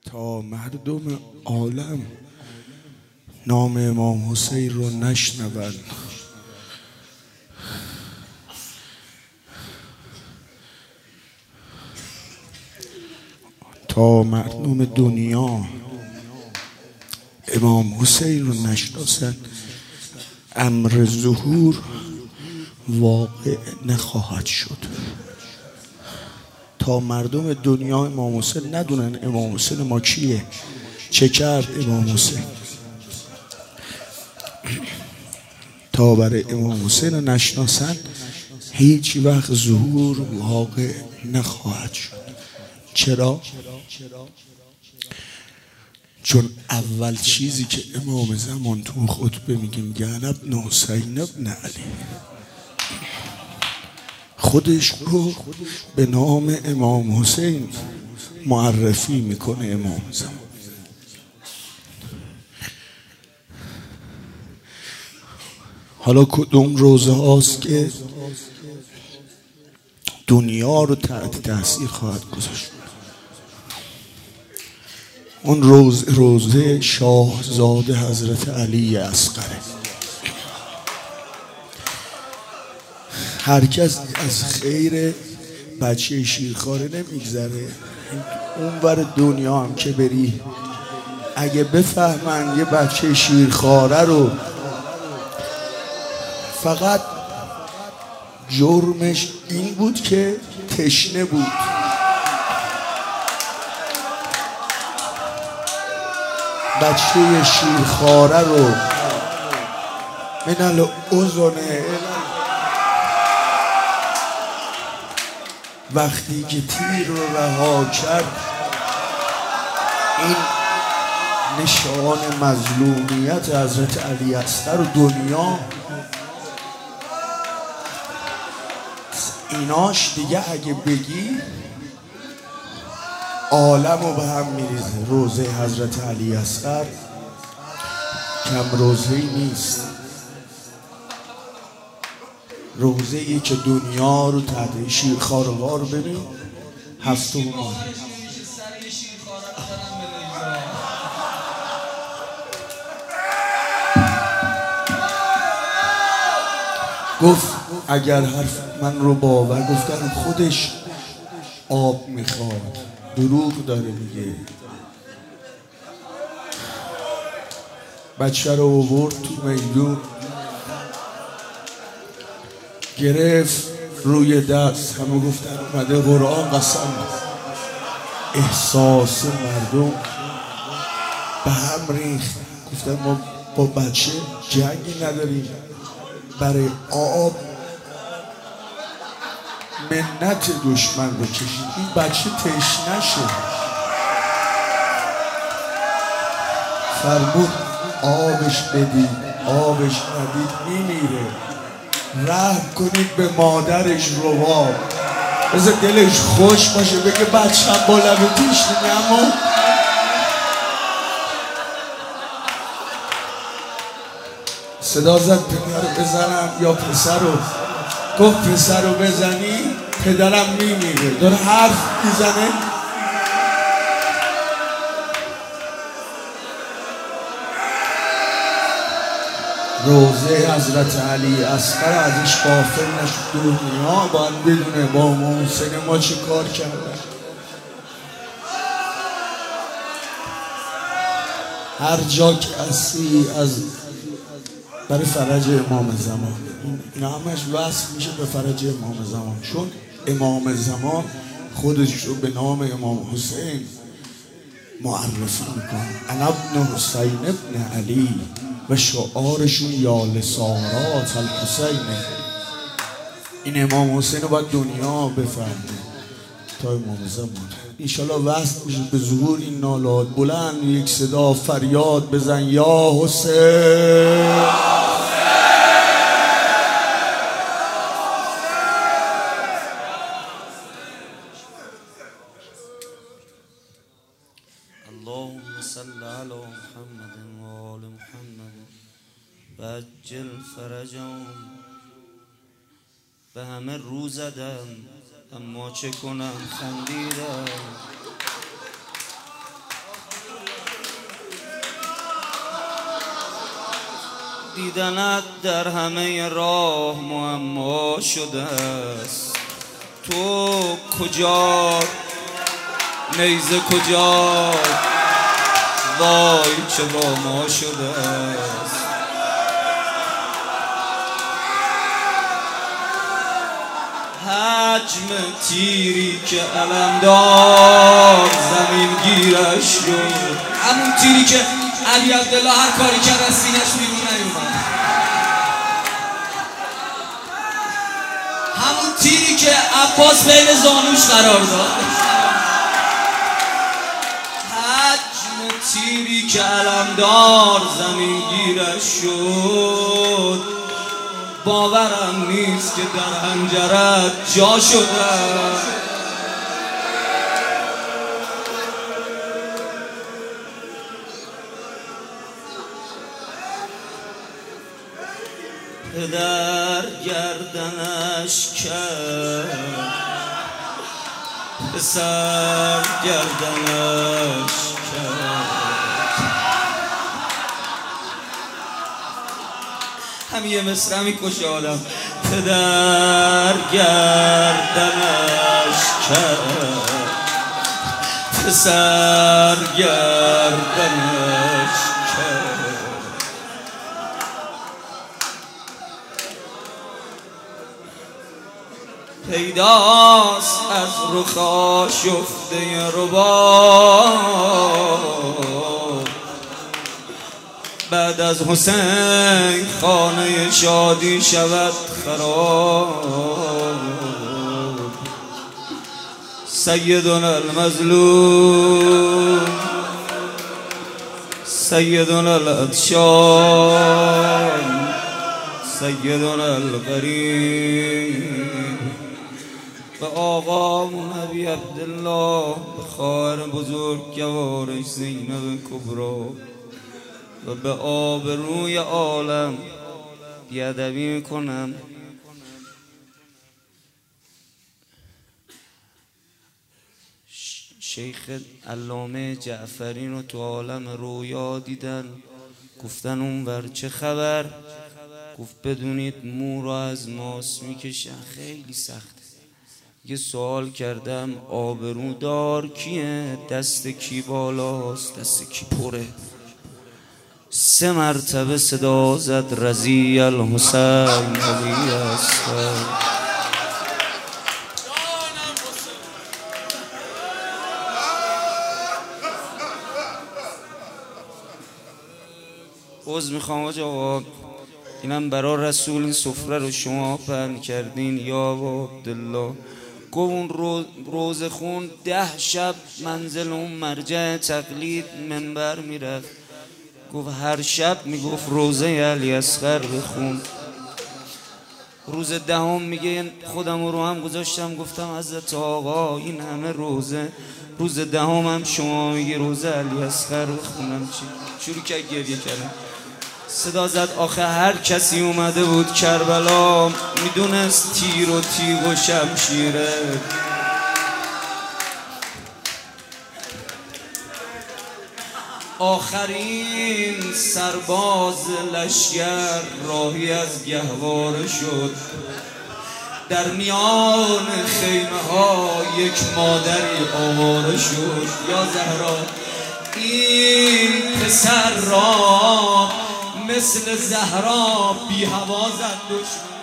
تا مردم عالم نام امام حسین رو نشنون، تا مردم دنیا امام حسین رو نشناسن، امر ظهور واقع نخواهد شد. تا مردم دنیا امام حسین ندونن امام حسین ما کیه، چه کرد امام حسین، تا برای امام حسین رو نشناسن هیچ وقت ظهور واقع نخواهد شد. چرا؟ چون اول چیزی که امام زمان تو خطبه میگه انا ابن حسین ابن علی، خودش رو به نام امام حسین معرفی میکنه امام زمان. حالا کدوم روزه هاست که دنیا رو تحت تاثیر خواهد گذاشت؟ اون روزه شاهزاده حضرت علی اصغره. هر کس از خیر بچه شیرخواره نمیگذره. اون ور دنیا هم که بری اگه بفهمن یه بچه شیرخواره رو فقط جرمش این بود که تشنه بود، بچه شیرخواره رو من الاذن وقتی که تیر رو رها کرد، این نشان مظلومیت حضرت علی اصغر و دنیا ایناش دیگه اگه بگی عالم رو به هم میریزه. روزه حضرت علی اصغر کم روزه‌ای نیست، روزه‌ای که دنیا رو تحت شیرخواره‌وار ببین. هفتم گفت اگر حرف من رو باور، گفتن خودش آب میخواد، دروغ داره میگه. بچه رو آورد تو میدون، گرفت روی دست، همه گفتن اومده قرآن قسم. احساس مردم به هم ریخت، گفتن ما با بچه جنگی نداریم، برای آب منت دشمن رو کشید، این بچه تشنه شد. فرمود آبش بدید، آبش ندید میمیره، رحم کنید به مادرش رواب، بذار دلش خوش باشه بگه بچه‌م با لب تشنه. اما صدا زد پدر رو بزنم یا پسر رو، گفت پسر رو بزنی پدرم میمیره، داره حرف میزنه. روزه حضرت علی اصغر ازش غافل نشد. دنیا باید بدونه با امام حسین ما چه کار کردن. هر جا که هستی از برای فرج امام زمان، این همش وصل میشه به فرج امام زمان، چون امام زمان خودش رو به نام امام حسین معرفی میکنه. انا ابن حسین ابن علی و شعارشون یا لسارات الحسین. این امام حسین رو باید دنیا بفهمه تا امام زمان. انشالله وصل میشه به ظهور این نالات. بلند یک صدا فریاد بزن یا حسین. اللهم صل على محمد و آل محمد و عجل فرجهم. به همه رو زدم اما چه کنم خندیدم. دیدنت در همه راه معما شده است. تو کجا نیزه کجا وای چه با ما شده است. حجم تیری که علمدار زمین گیرش شد، همون تیری که علی عبدالله هر کاری کرد از سینش بیرون نیومد، همون تیری که عباس بین زانوش قرار داد، حجم تیری که علمدار زمین گیرش شد، باورم نیست که در حنجرت جا شده. پدر گردنش کرد، پسر گردنش کرد، هم یه مصرع میکشه آدم. پدر گردنش کرد، پسر گردنش کرد. پیداست از رخ آشفته رباب، بعد از حسین خانه شادی شود خراب. سیدنا المظلوم، سیدنا العطشان، سیدنا الغریب، به آقا نبی عبدالله، به خواهر بزرگوارش زینب کبرا و به آبروی عالم بیادبی میکنم. شیخ علامه جعفری رو تو عالم رویا دیدن، گفتن اونور چه خبر؟ گفت بدونید مو را از ماس میکشن، خیلی سخته. یه سوال کردم آبرودار کیه؟ دست کی بالاست؟ دست کی پره؟ 3 مرتبه صدا زد رضی الحسین علی اصغر. عذر میخوام آقا، اینم برا رسول این سفره رو شما پهن کردین یا عبدالله. گفت اون روز خون 10 شب منزل اون مرجع تقلید منبر میرفت، گفت هر شب میگفت روزه علی اصغر بخون. روز 10 میگه خودم رو هم گذاشتم، گفتم حضرت آقا این همه روزه، روز 10 هم شما میگی روزه علی اصغر بخونم چی؟ شروع کرد گریه کردن. صدا زد آخه هر کسی اومده بود کربلا میدونست تیر و تیغ و شمشیره. آخرین سرباز لشگر راهی از گهواره شد، در میان خیمه ها یک مادری آواره شد. یا زهرا این پسر را مثل زهرا بی هوا زد دشمن.